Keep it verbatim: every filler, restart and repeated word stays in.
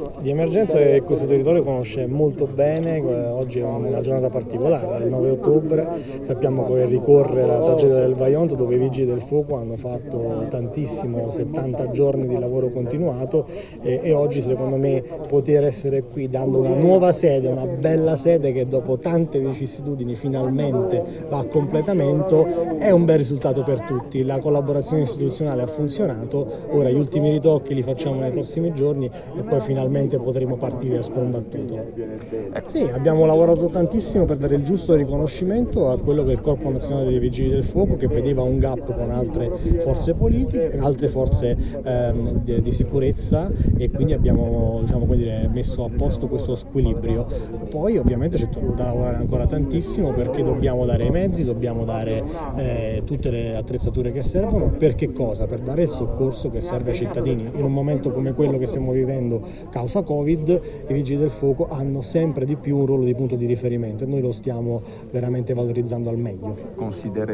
Di emergenza che questo territorio conosce molto bene. Oggi è una giornata particolare, è il nove ottobre, sappiamo che ricorre la tragedia del Vajont, dove i Vigili del Fuoco hanno fatto tantissimo, settanta giorni di lavoro continuato e, e oggi secondo me poter essere qui dando una nuova sede, una bella sede che dopo tante vicissitudini finalmente va a completamento, è un bel risultato per tutti. La collaborazione istituzionale ha funzionato, ora gli ultimi ritocchi li facciamo nei prossimi giorni e poi finalmente potremo partire a sprombattuto. Sì, abbiamo lavorato tantissimo per dare il giusto riconoscimento a quello che è il Corpo Nazionale dei Vigili del Fuoco, che vedeva un gap con altre forze politiche, altre forze ehm, di, di sicurezza, e quindi abbiamo, diciamo, come dire, messo a posto questo squilibrio. Poi ovviamente c'è da lavorare ancora tantissimo, perché dobbiamo dare i mezzi, dobbiamo dare eh, tutte le attrezzature che servono. Per che cosa? Per dare il soccorso che serve ai cittadini. In un momento come quello che stiamo vivendo causa Covid, i Vigili del Fuoco hanno sempre di più un ruolo di punto di riferimento e noi lo stiamo veramente valorizzando al meglio. Considera